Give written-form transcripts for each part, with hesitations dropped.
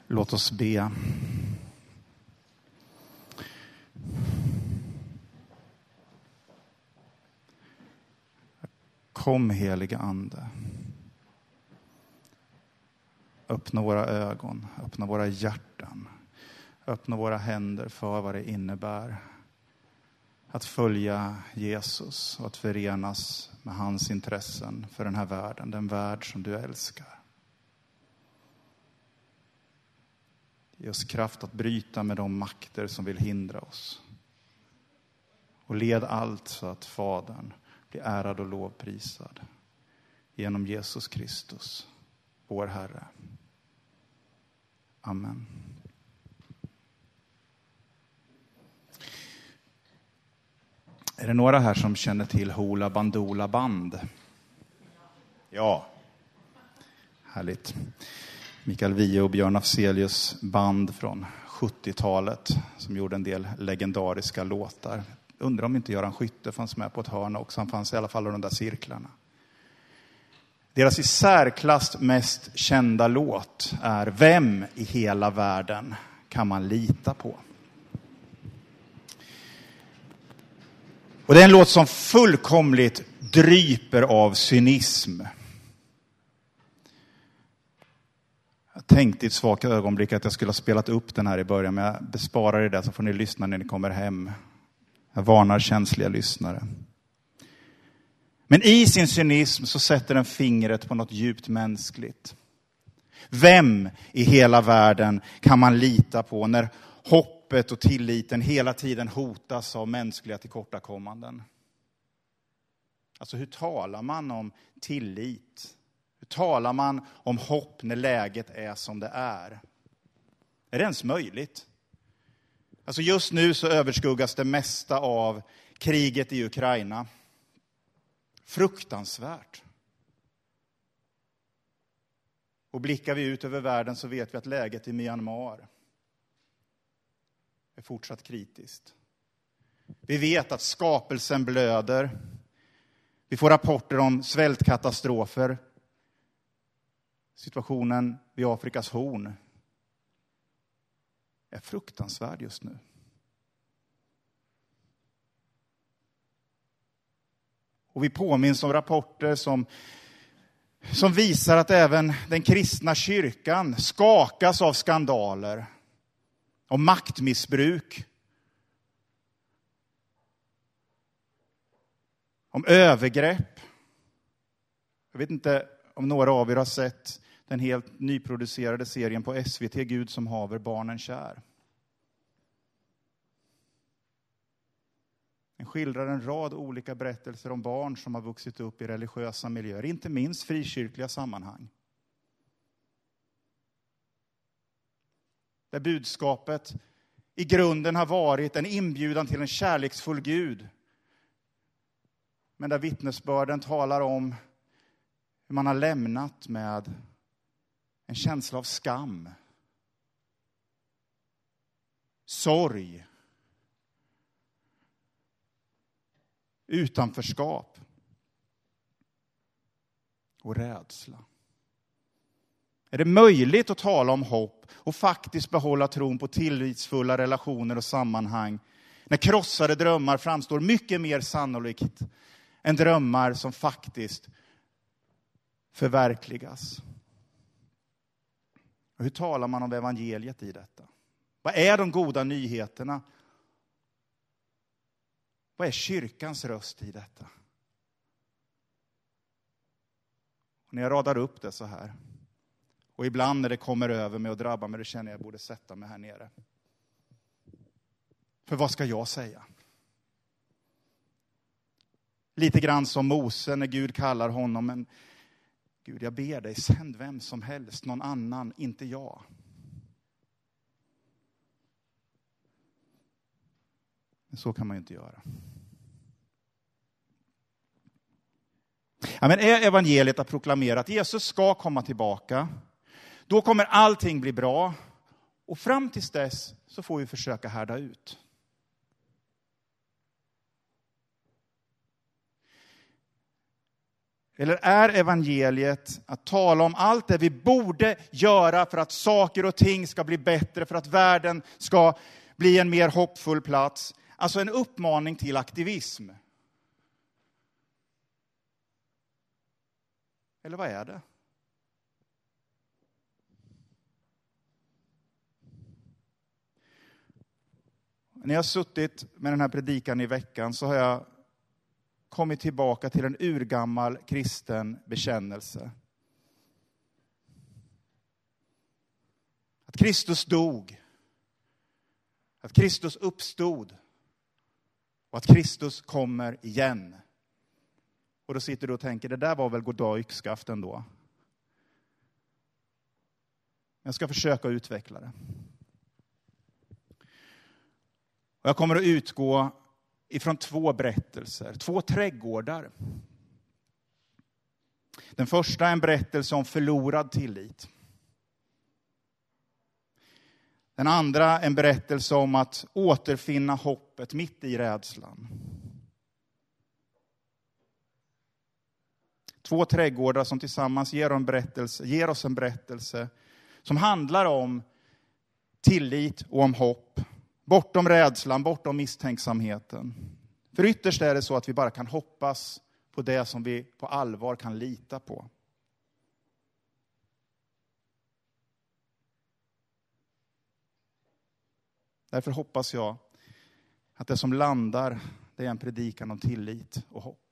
Låt oss be. Kom, heliga ande. Öppna våra ögon, öppna våra hjärtan. Öppna våra händer för vad det innebär att följa Jesus och att förenas med hans intressen för den här världen. Den värld som du älskar. Ge oss kraft att bryta med de makter som vill hindra oss. Och led allt så att Fadern blir ärad och lovprisad. Genom Jesus Kristus, vår Herre. Amen. Är det några här som känner till Hoola Bandoola Band? Ja. Härligt. Mikael Wiehe och Björn Afzelius band från 70-talet som gjorde en del legendariska låtar. Undrar om inte Göran Skytte fanns med på ett hörn också. Han fanns i alla fall i de där cirklarna. Deras i särklass mest kända låt är Vem i hela världen kan man lita på? Och det är en låt som fullkomligt dryper av cynism. Jag tänkte i ett svagt ögonblick att jag skulle ha spelat upp den här i början, men jag besparar det så får ni lyssna när ni kommer hem. Jag varnar känsliga lyssnare. Men i sin cynism så sätter den fingret på något djupt mänskligt. Vem i hela världen kan man lita på när hoppet och tilliten hela tiden hotas av mänskliga tillkortakommanden? Alltså hur talar man om tillit? Hur talar man om hopp när läget är som det är? Är det ens möjligt? Alltså just nu så överskuggas det mesta av kriget i Ukraina. Fruktansvärt. Och blickar vi ut över världen så vet vi att läget i Myanmar är fortsatt kritiskt. Vi vet att skapelsen blöder. Vi får rapporter om svältkatastrofer. Situationen vid Afrikas horn är fruktansvärd just nu. Och vi påminns om rapporter som visar att även den kristna kyrkan skakas av skandaler, om maktmissbruk, om övergrepp. Jag vet inte om några av er har sett den helt nyproducerade serien på SVT, Gud som haver barnen kär. Den skildrar en rad olika berättelser om barn som har vuxit upp i religiösa miljöer, inte minst frikyrkliga sammanhang. Där budskapet i grunden har varit en inbjudan till en kärleksfull Gud. Men där vittnesbörden talar om hur man har lämnat med en känsla av skam, sorg, utanförskap och rädsla. Är det möjligt att tala om hopp och faktiskt behålla tron på tillitsfulla relationer och sammanhang när krossade drömmar framstår mycket mer sannolikt än drömmar som faktiskt förverkligas? Och hur talar man om evangeliet i detta? Vad är de goda nyheterna? Vad är kyrkans röst i detta? Och när jag radar upp det så här, och ibland när det kommer över mig och drabbar mig, det känner jag borde sätta mig här nere. För vad ska jag säga? Lite grann som Mose när Gud kallar honom, men Gud, jag ber dig, sänd vem som helst, någon annan, inte jag. Men så kan man ju inte göra. Ja, men är evangeliet att proklamera att Jesus ska komma tillbaka, då kommer allting bli bra. Och fram tills dess så får vi försöka härda ut. Eller är evangeliet att tala om allt det vi borde göra för att saker och ting ska bli bättre, för att världen ska bli en mer hoppfull plats? Alltså en uppmaning till aktivism. Eller vad är det? När jag har suttit med den här predikan i veckan så har jag kommit tillbaka till en urgammal kristen bekännelse. Att Kristus dog. Att Kristus uppstod. Och att Kristus kommer igen. Och då sitter du och tänker, det där var väl goddag yxskaft ändå. Jag ska försöka utveckla det. Och jag kommer att utgå ifrån 2 berättelser, 2 trädgårdar. Den första är en berättelse om förlorad tillit. Den andra en berättelse om att återfinna hoppet mitt i rädslan. 2 trädgårdar som tillsammans ger oss en berättelse som handlar om tillit och om hopp. Bortom rädslan, bortom misstänksamheten. För ytterst är det så att vi bara kan hoppas på det som vi på allvar kan lita på. Därför hoppas jag att det som landar, det är en predikan om tillit och hopp.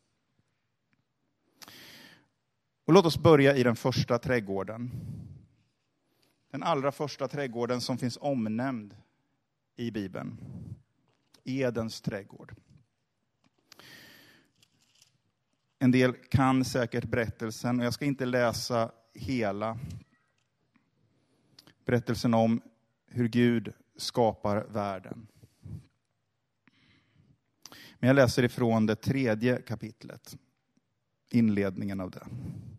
Och låt oss börja i den första trädgården. Den allra första trädgården som finns omnämnd i Bibeln. Edens trädgård. En del kan säkert berättelsen, och jag ska inte läsa hela berättelsen om hur Gud skapar världen. Men jag läser ifrån det 3:e kapitlet. Inledningen av det.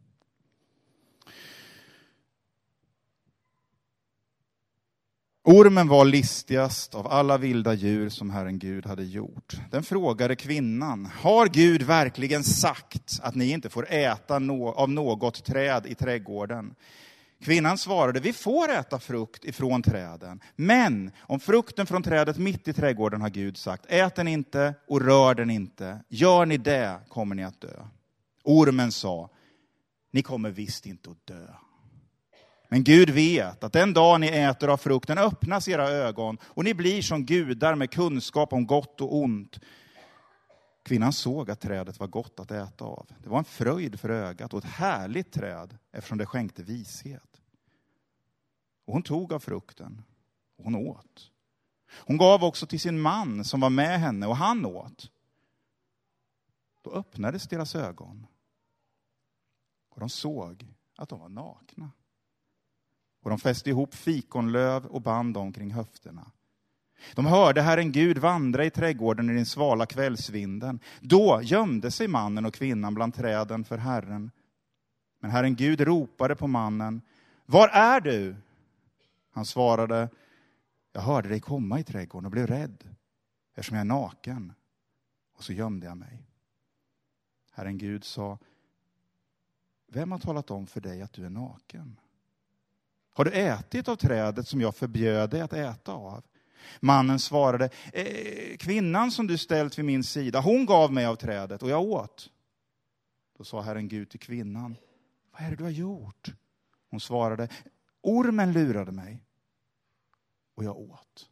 Ormen var listigast av alla vilda djur som Herren Gud hade gjort. Den frågade kvinnan, har Gud verkligen sagt att ni inte får äta av något träd i trädgården? Kvinnan svarade, vi får äta frukt ifrån träden. Men om frukten från trädet mitt i trädgården har Gud sagt, ät den inte och rör den inte. Gör ni det kommer ni att dö. Ormen sa, ni kommer visst inte att dö. Men Gud vet att den dag ni äter av frukten öppnas era ögon och ni blir som gudar med kunskap om gott och ont. Kvinnan såg att trädet var gott att äta av. Det var en fröjd för ögat och ett härligt träd eftersom det skänkte vishet. Och hon tog av frukten och hon åt. Hon gav också till sin man som var med henne och han åt. Då öppnades deras ögon och de såg att de var nakna. Och de fäste ihop fikonlöv och band dem kring höfterna. De hörde Herren Gud vandra i trädgården i den svala kvällsvinden. Då gömde sig mannen och kvinnan bland träden för Herren. Men Herren Gud ropade på mannen. Var är du? Han svarade. Jag hörde dig komma i trädgården och blev rädd. Eftersom jag är naken. Och så gömde jag mig. Herren Gud sa. Vem har talat om för dig att du är naken? Har du ätit av trädet som jag förbjöd dig att äta av? Mannen svarade, kvinnan som du ställt vid min sida, hon gav mig av trädet och jag åt. Då sa Herren Gud till kvinnan, vad är det du har gjort? Hon svarade, ormen lurade mig och jag åt.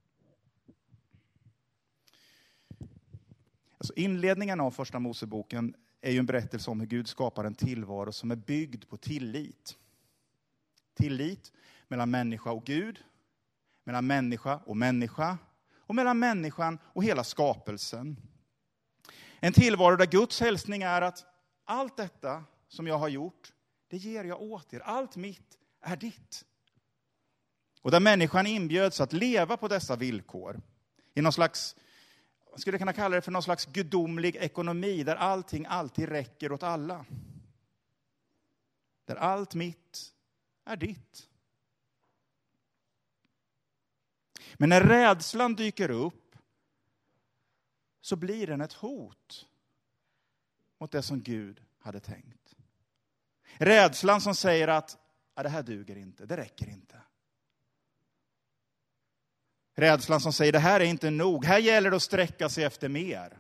Alltså inledningen av första Moseboken är ju en berättelse om hur Gud skapar en tillvaro som är byggd på tillit. Tillit mellan människa och Gud, mellan människa och mellan människan och hela skapelsen. En tillvaro där Guds hälsning är att allt detta som jag har gjort, det ger jag åt er. Allt mitt är ditt. Och där människan inbjöds att leva på dessa villkor i någon slags, jag skulle kunna kalla det för någon slags gudomlig ekonomi där allting alltid räcker åt alla. Där allt mitt är ditt. Men när rädslan dyker upp så blir den ett hot mot det som Gud hade tänkt. Rädslan som säger att det här duger inte, det räcker inte. Rädslan som säger det här är inte nog, här gäller det att sträcka sig efter mer.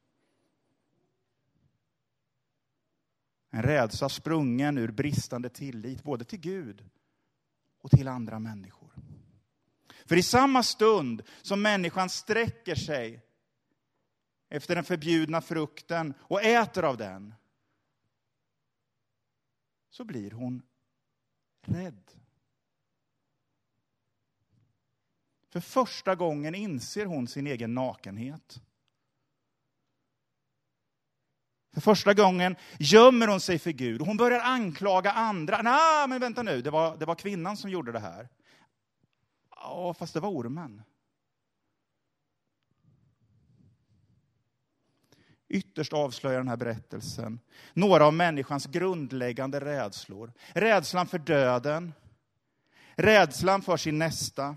En rädsla sprungen ur bristande tillit både till Gud och till andra människor. För i samma stund som människan sträcker sig efter den förbjudna frukten och äter av den, så blir hon rädd. För första gången inser hon sin egen nakenhet. För första gången gömmer hon sig för Gud. Och hon börjar anklaga andra. Nej, men vänta nu. Det var kvinnan som gjorde det här. Ja, fast det var ormen. Ytterst avslöjar den här berättelsen några av människans grundläggande rädslor. Rädslan för döden. Rädslan för sin nästa.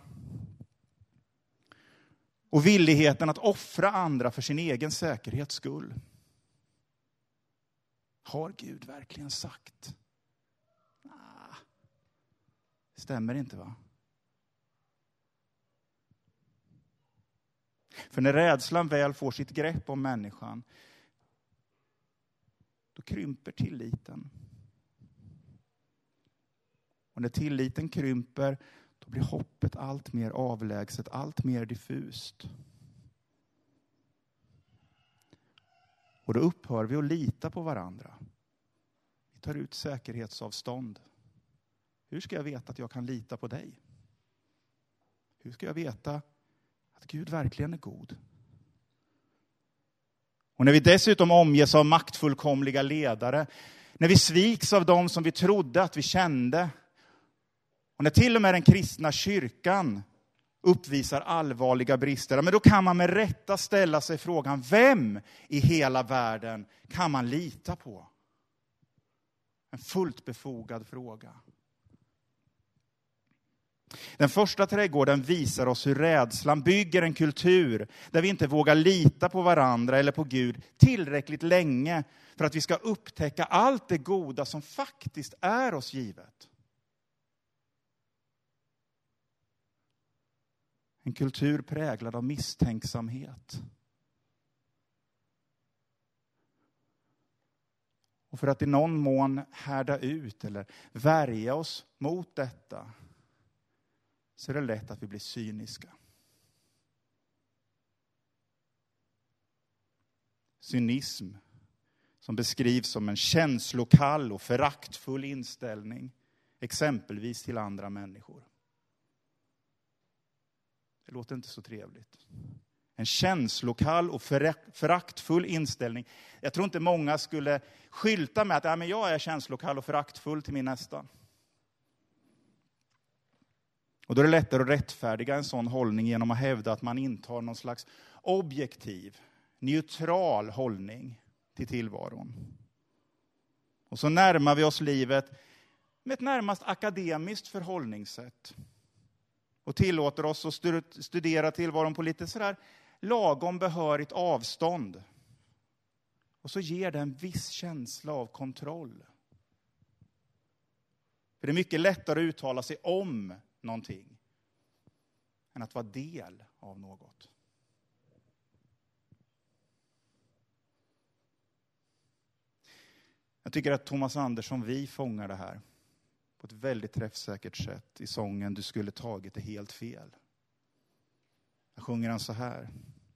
Och villigheten att offra andra för sin egen säkerhets skull. Har Gud verkligen sagt? Stämmer inte, va? För när rädslan väl får sitt grepp om människan, då krymper tilliten. Och när tilliten krymper, då blir hoppet allt mer avlägset, allt mer diffust. Och då upphör vi att lita på varandra. Vi tar ut säkerhetsavstånd. Hur ska jag veta att jag kan lita på dig? Hur ska jag veta att Gud verkligen är god? Och när vi dessutom omges av maktfullkomliga ledare, när vi sviks av dem som vi trodde att vi kände, och när till och med den kristna kyrkan uppvisar allvarliga brister, men då kan man med rätta ställa sig frågan, vem i hela världen kan man lita på? En fullt befogad fråga. Den första trädgården visar oss hur rädslan bygger en kultur där vi inte vågar lita på varandra eller på Gud tillräckligt länge för att vi ska upptäcka allt det goda som faktiskt är oss givet. En kultur präglad av misstänksamhet. Och för att i någon mån härda ut eller värja oss mot detta, så är det lätt att vi blir cyniska. Cynism som beskrivs som en känslokall och föraktfull inställning, exempelvis till andra människor. Det låter inte så trevligt. En känslokall och föraktfull inställning. Jag tror inte många skulle skylta med att men jag är känslokall och föraktfull till min nästa. Och då är det lättare att rättfärdiga en sån hållning genom att hävda att man intar någon slags objektiv, neutral hållning till tillvaron. Och så närmar vi oss livet med ett närmast akademiskt förhållningssätt. Och tillåter oss att studera tillvaron på lite sådär lagom behörigt avstånd. Och så ger det en viss känsla av kontroll. För det är mycket lättare att uttala sig om någonting än att vara del av något. Jag tycker att Thomas Andersson vi fångar det här på ett väldigt träffsäkert sätt i sången Du skulle tagit det helt fel. Jag sjunger han så här.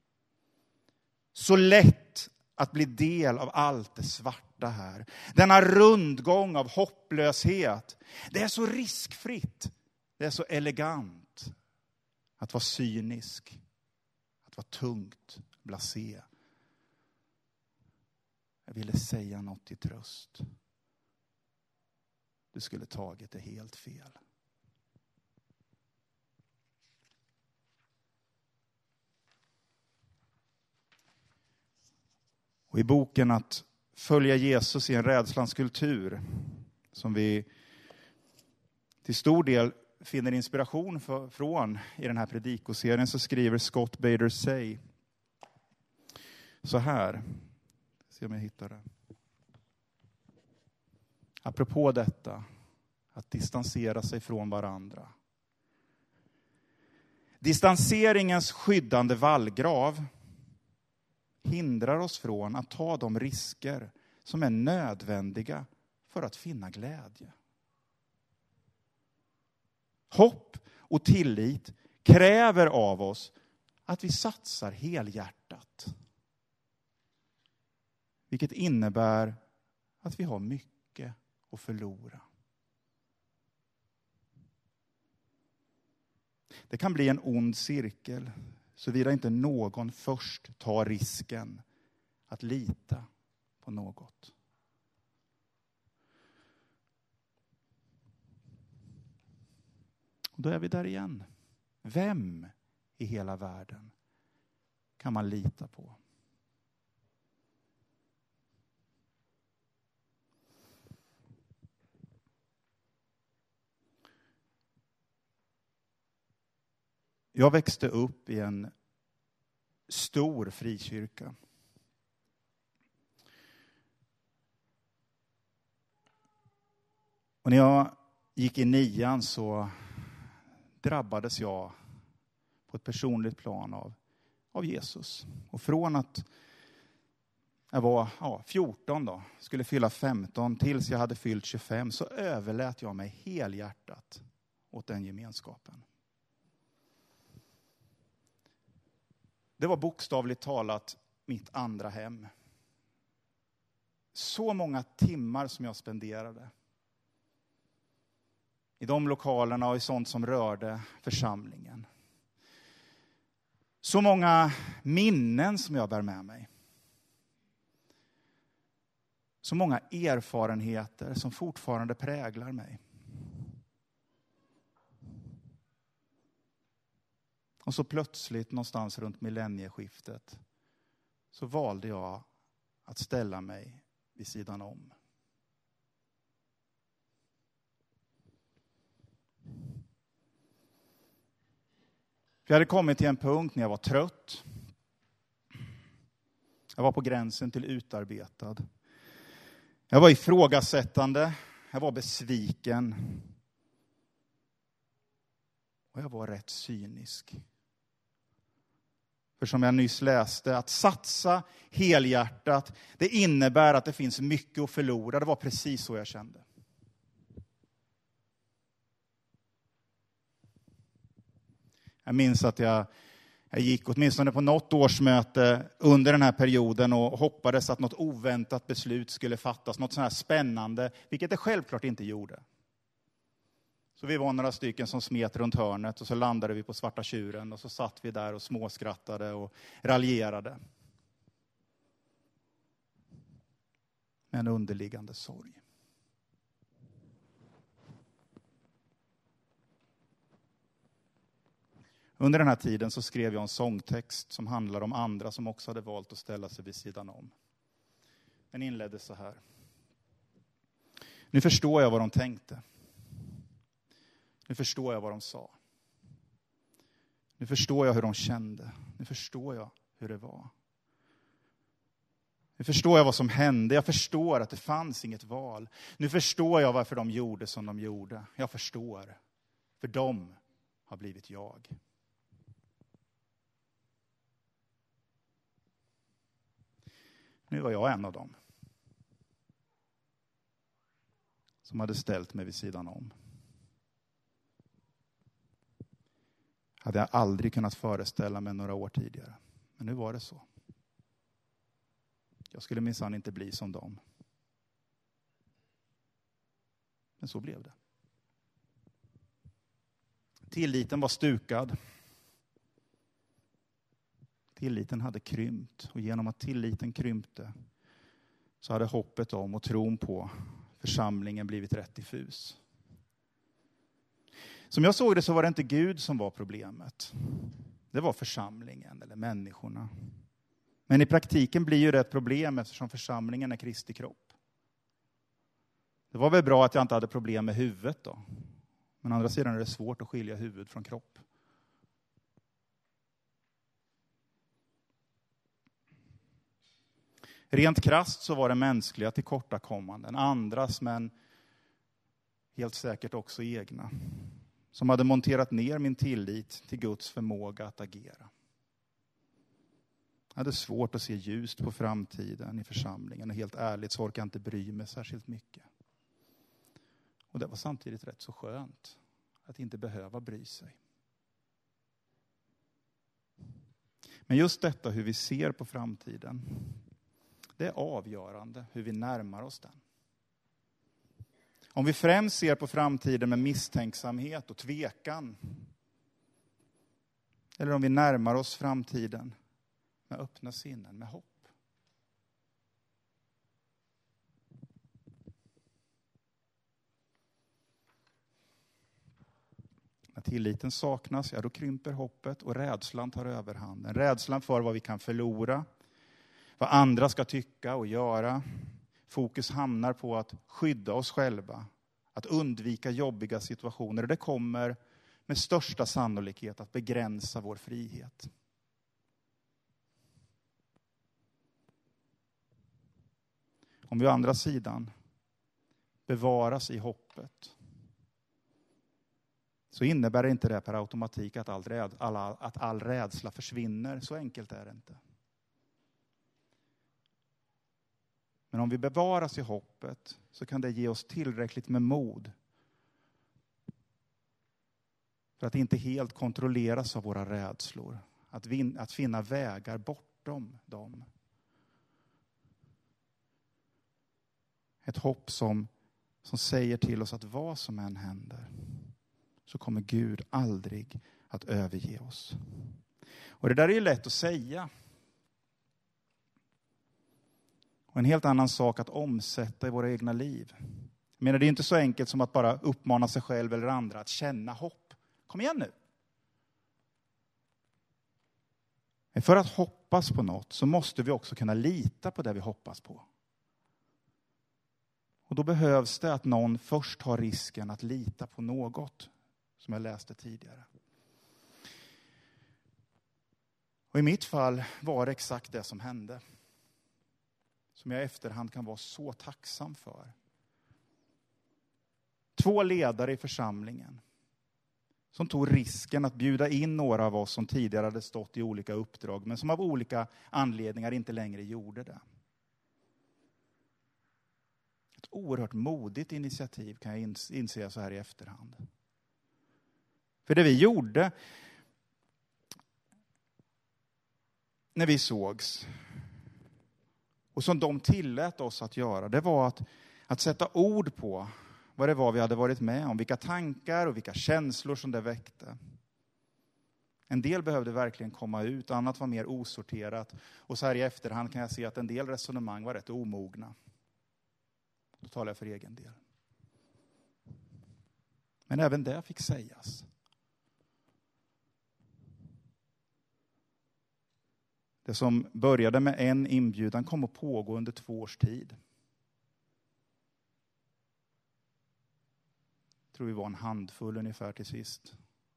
Så lätt att bli del av allt det svarta här. Denna rundgång av hopplöshet. Det är så riskfritt. Det är så elegant. Att vara cynisk. Att vara tungt. Blasé. Jag ville säga något i tröst. Du skulle tagit det helt fel. Och i boken Att följa Jesus i en rädslans kultur, som vi till stor del finner inspiration från i den här predikoserien, så skriver Scott Bader Say så här. Se om jag hittar det. Apropå detta, att distansera sig från varandra. Distanseringens skyddande vallgrav hindrar oss från att ta de risker som är nödvändiga för att finna glädje. Hopp och tillit kräver av oss att vi satsar helhjärtat. Vilket innebär att vi har mycket att förlora. Det kan bli en ond cirkel, såvida inte någon först tar risken att lita på något. Och då är vi där igen. Vem i hela världen kan man lita på? Jag växte upp i en stor frikyrka. Och när jag gick i 9:an så drabbades jag på ett personligt plan av Jesus. Och från att jag var 14 då, skulle fylla 15 tills jag hade fyllt 25 så överlät jag mig helhjärtat åt den gemenskapen. Det var bokstavligt talat mitt andra hem. Så många timmar som jag spenderade i de lokalerna och i sånt som rörde församlingen. Så många minnen som jag bär med mig. Så många erfarenheter som fortfarande präglar mig. Och så plötsligt någonstans runt millennieskiftet så valde jag att ställa mig vid sidan om. Jag hade kommit till en punkt när jag var trött. Jag var på gränsen till utarbetad. Jag var ifrågasättande. Jag var besviken. Och jag var rätt cynisk. För som jag nyss läste, att satsa helhjärtat, det innebär att det finns mycket att förlora. Det var precis så jag kände. Jag minns att jag gick åtminstone på något årsmöte under den här perioden och hoppades att något oväntat beslut skulle fattas. Något sånt här spännande, vilket det självklart inte gjorde. Så vi var några stycken som smet runt hörnet och så landade vi på Svarta Tjuren och så satt vi där och småskrattade och raljerade. Med en underliggande sorg. Under den här tiden så skrev jag en sångtext som handlar om andra som också hade valt att ställa sig vid sidan om. Den inledde så här. Nu förstår jag vad de tänkte. Nu förstår jag vad de sa. Nu förstår jag hur de kände. Nu förstår jag hur det var. Nu förstår jag vad som hände. Jag förstår att det fanns inget val. Nu förstår jag varför de gjorde som de gjorde. Jag förstår. För de har blivit jag. Nu var jag en av dem. Som hade ställt mig vid sidan om. Hade jag aldrig kunnat föreställa mig några år tidigare. Men nu var det så. Jag skulle minsann inte bli som dem. Men så blev det. Tilliten var stukad. Tilliten hade krympt. Och genom att tilliten krympte så hade hoppet om och tron på församlingen blivit rätt diffus. Som jag såg det så var det inte Gud som var problemet. Det var församlingen eller människorna. Men i praktiken blir ju det ett problem eftersom församlingen är Kristi kropp. Det var väl bra att jag inte hade problem med huvudet då. Men å andra sidan är det svårt att skilja huvud från kropp. Rent krasst så var det mänskliga tillkortakommanden. Andras men helt säkert också egna, som hade monterat ner min tillit till Guds förmåga att agera. Jag hade svårt att se ljust på framtiden i församlingen, och helt ärligt så orkar jag inte bry mig särskilt mycket. Och det var samtidigt rätt så skönt att inte behöva bry sig. Men just detta, hur vi ser på framtiden, det är avgörande hur vi närmar oss den. Om vi främst ser på framtiden med misstänksamhet och tvekan, eller om vi närmar oss framtiden med öppna sinnen, med hopp. När tilliten saknas, ja, då krymper hoppet och rädslan tar överhanden. Rädslan för vad vi kan förlora, vad andra ska tycka och göra. Fokus hamnar på att skydda oss själva, att undvika jobbiga situationer. Det kommer med största sannolikhet att begränsa vår frihet. Om vi å andra sidan bevaras i hoppet, så innebär det inte det per automatik att all rädsla försvinner. Så enkelt är det inte. Men om vi bevaras i hoppet, så kan det ge oss tillräckligt med mod för att inte helt kontrolleras av våra rädslor. Att finna vägar bortom dem. Ett hopp som säger till oss att vad som än händer, så kommer Gud aldrig att överge oss. Och det där är ju lätt att säga. Och en helt annan sak att omsätta i våra egna liv. Jag menar, det är inte så enkelt som att bara uppmana sig själv eller andra att känna hopp. Kom igen nu. Men för att hoppas på något så måste vi också kunna lita på det vi hoppas på. Och då behövs det att någon först har risken att lita på något, som jag läste tidigare. Och i mitt fall var det exakt det som hände. Som jag i efterhand kan vara så tacksam för. 2 ledare i församlingen som tog risken att bjuda in några av oss som tidigare hade stått i olika uppdrag, men som av olika anledningar inte längre gjorde det. Ett oerhört modigt initiativ, kan jag inse så här i efterhand. För det vi gjorde när vi sågs, och som de tillät oss att göra, det var att sätta ord på vad det var vi hade varit med om. Vilka tankar och vilka känslor som det väckte. En del behövde verkligen komma ut, annat var mer osorterat. Och så här i efterhand kan jag se att en del resonemang var rätt omogna. Då talar jag för egen del. Men även det fick sägas. Det som började med en inbjudan kom att pågå under 2 års tid. Jag tror vi var en handfull ungefär till sist.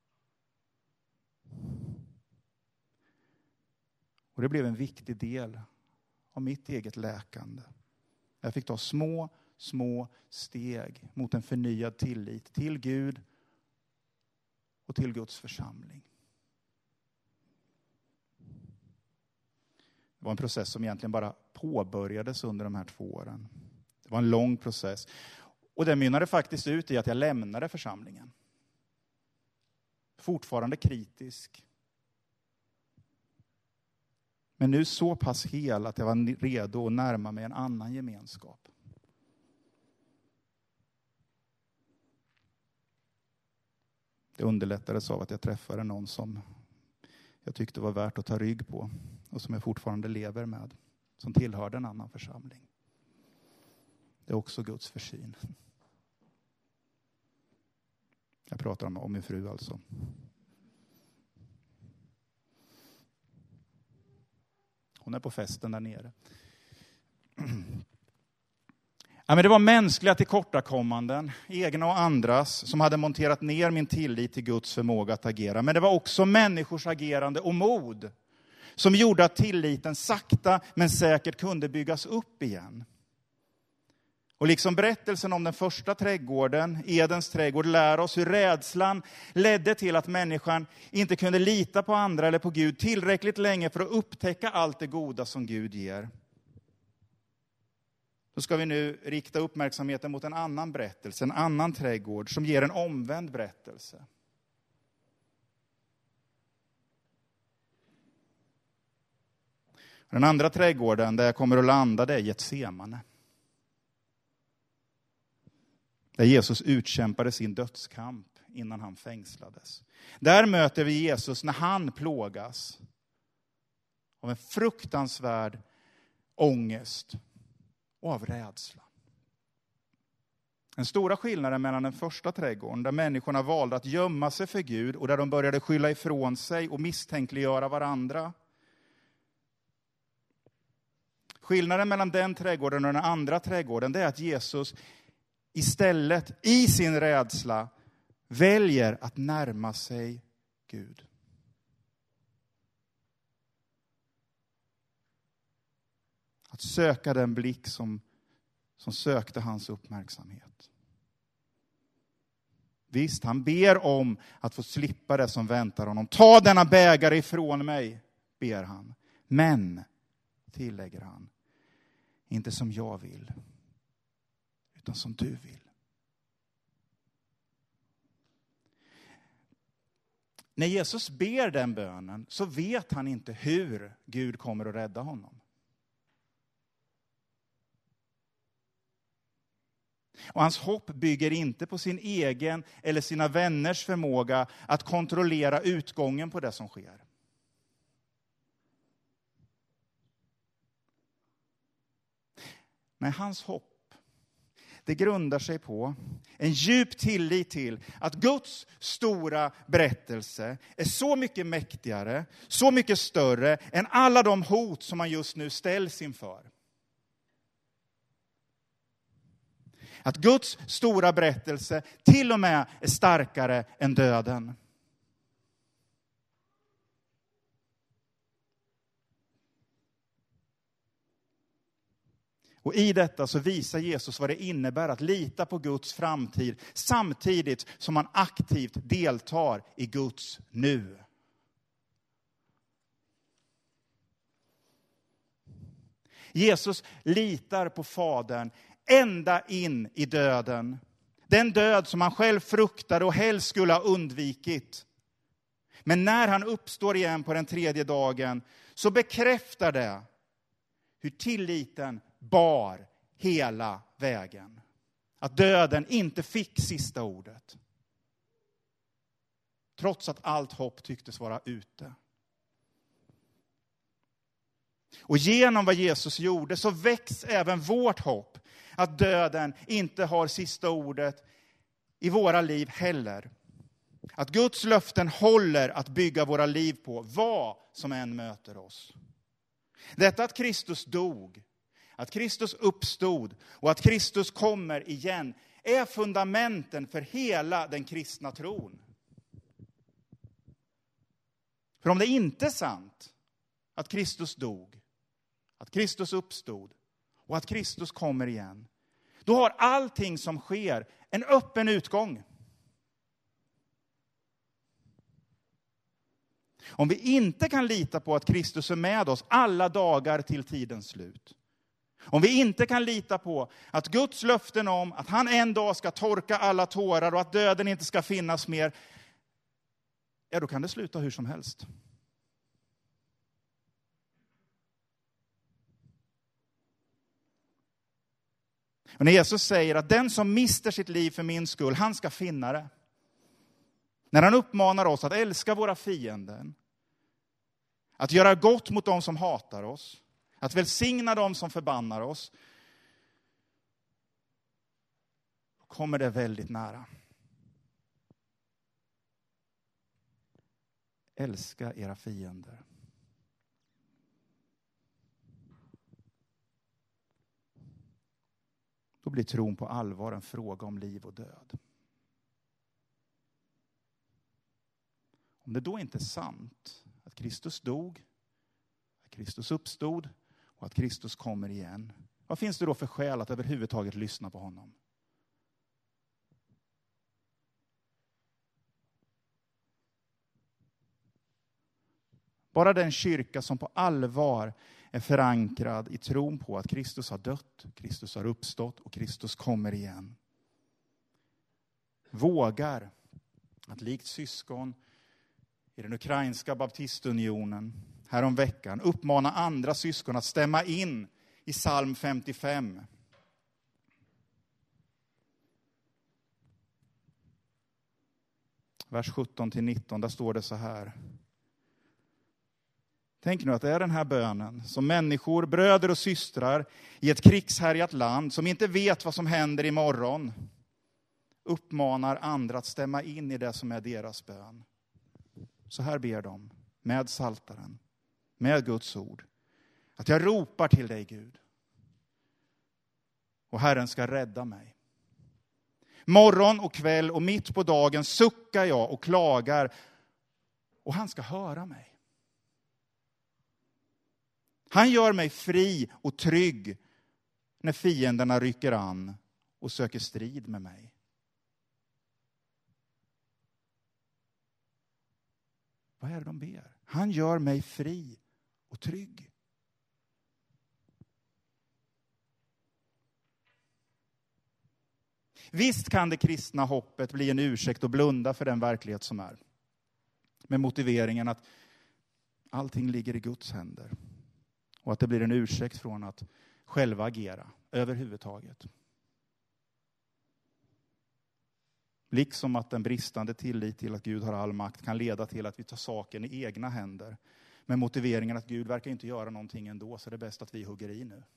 Och det blev en viktig del av mitt eget läkande. Jag fick ta små steg mot en förnyad tillit till Gud och till Guds församling. Det var en process som egentligen bara påbörjades under de här 2 åren. Det var en lång process. Och det mynnade faktiskt ut i att jag lämnade församlingen. Fortfarande kritisk. Men nu så pass hel att jag var redo att närma mig en annan gemenskap. Det underlättades av att jag träffade någon som jag tyckte var värt att ta rygg på. Och som jag fortfarande lever med. Som tillhörde en annan församling. Det är också Guds försyn. Jag pratar om min fru alltså. Hon är på festen där nere. Ja, men det var mänskliga tillkortakommanden, egna och andras, som hade monterat ner min tillit till Guds förmåga att agera. Men det var också människors agerande och mod som gjorde att tilliten sakta men säkert kunde byggas upp igen. Och liksom berättelsen om den första trädgården, Edens trädgård, lär oss hur rädslan ledde till att människan inte kunde lita på andra eller på Gud tillräckligt länge för att upptäcka allt det goda som Gud ger. Då ska vi nu rikta uppmärksamheten mot en annan berättelse, en annan trädgård som ger en omvänd berättelse. Den andra trädgården där jag kommer att landa, det är Getsemane. Där Jesus utkämpade sin dödskamp innan han fängslades. Där möter vi Jesus när han plågas av en fruktansvärd ångest och av rädsla. Den stora skillnaden mellan den första trädgården, där människorna valde att gömma sig för Gud och där de började skylla ifrån sig och misstänkliggöra varandra. Skillnaden mellan den trädgården och den andra trädgården, det är att Jesus istället i sin rädsla väljer att närma sig Gud. Att söka den blick som sökte hans uppmärksamhet. Visst, han ber om att få slippa det som väntar honom. Ta denna bägare ifrån mig, ber han. Men, tillägger han, inte som jag vill, utan som du vill. När Jesus ber den bönen så vet han inte hur Gud kommer att rädda honom. Och hans hopp bygger inte på sin egen eller sina vänners förmåga att kontrollera utgången på det som sker. Nej, hans hopp, det grundar sig på en djup tillit till att Guds stora berättelse är så mycket mäktigare, så mycket större än alla de hot som man just nu ställs inför. Att Guds stora berättelse till och med är starkare än döden. Och i detta så visar Jesus vad det innebär att lita på Guds framtid samtidigt som man aktivt deltar i Guds nu. Jesus litar på Fadern ända in i döden. Den död som han själv fruktade och helst skulle ha undvikit. Men när han uppstår igen på den tredje dagen så bekräftar det hur tilliten bar hela vägen. Att döden inte fick sista ordet. Trots att allt hopp tycktes vara ute. Och genom vad Jesus gjorde så väcks även vårt hopp. Att döden inte har sista ordet i våra liv heller. Att Guds löften håller att bygga våra liv på vad som än möter oss. Detta att Kristus dog, att Kristus uppstod och att Kristus kommer igen är fundamenten för hela den kristna tron. För om det inte är sant att Kristus dog, att Kristus uppstod och att Kristus kommer igen, då har allting som sker en öppen utgång. Om vi inte kan lita på att Kristus är med oss alla dagar till tidens slut. Om vi inte kan lita på att Guds löften om att han en dag ska torka alla tårar och att döden inte ska finnas mer, ja, då kan det sluta hur som helst. Och när Jesus säger att den som mister sitt liv för min skull, han ska finna det. När han uppmanar oss att älska våra fiender, att göra gott mot dem som hatar oss, att välsigna dem som förbannar oss, då kommer det väldigt nära. Älska era fiender. Då blir tron på allvar en fråga om liv och död. Om det då inte är sant att Kristus dog, att Kristus uppstod och att Kristus kommer igen, Vad finns det då för skäl att överhuvudtaget lyssna på honom? Bara den kyrka som på allvar är förankrad i tron på att Kristus har dött, Kristus har uppstått och Kristus kommer igen, vågar att likt syskon i den ukrainska baptistunionen härom veckan uppmana andra syskon att stämma in i psalm 55. Vers 17-19, där står det så här. Tänk nu att det är den här bönen som människor, bröder och systrar i ett krigshärjat land som inte vet vad som händer imorgon, uppmanar andra att stämma in i det som är deras bön. Så här ber de med saltaren, med Guds ord. Att jag ropar till dig, Gud. Och Herren ska rädda mig. Morgon och kväll och mitt på dagen suckar jag och klagar. Och han ska höra mig. Han gör mig fri och trygg när fienderna rycker an och söker strid med mig. Vad är det de ber? Han gör mig fri och trygg. Visst kan det kristna hoppet bli en ursäkt att blunda för den verklighet som är. Med motiveringen att allting ligger i Guds händer. Och att det blir en ursäkt från att själva agera överhuvudtaget. Liksom att en bristande tillit till att Gud har all makt kan leda till att vi tar saken i egna händer. Med motiveringen att Gud verkar inte göra någonting ändå, så det är bäst att vi hugger i nu.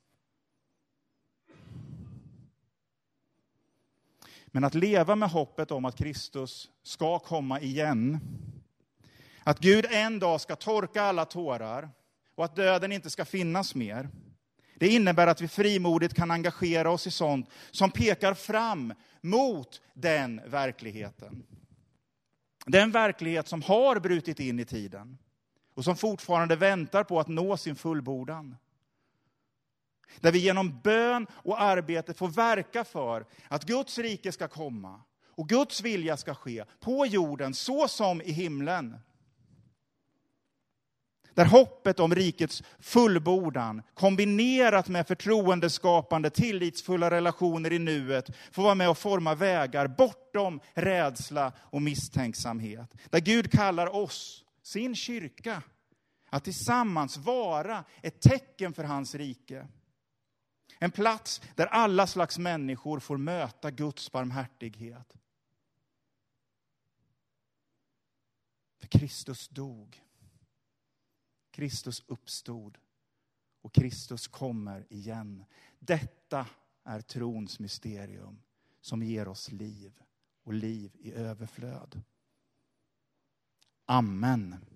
Men att leva med hoppet om att Kristus ska komma igen. Att Gud en dag ska torka alla tårar. Och att döden inte ska finnas mer. Det innebär att vi frimodigt kan engagera oss i sånt som pekar fram mot den verkligheten. Den verklighet som har brutit in i tiden. Och som fortfarande väntar på att nå sin fullbordan. Där vi genom bön och arbete får verka för att Guds rike ska komma. Och Guds vilja ska ske på jorden så som i himlen. Där hoppet om rikets fullbordan kombinerat med förtroendeskapande, tillitsfulla relationer i nuet får vara med och forma vägar bortom rädsla och misstänksamhet. Där Gud kallar oss, sin kyrka, att tillsammans vara ett tecken för hans rike. En plats där alla slags människor får möta Guds barmhärtighet. För Kristus dog. Kristus uppstod och Kristus kommer igen. Detta är trons mysterium som ger oss liv och liv i överflöd. Amen.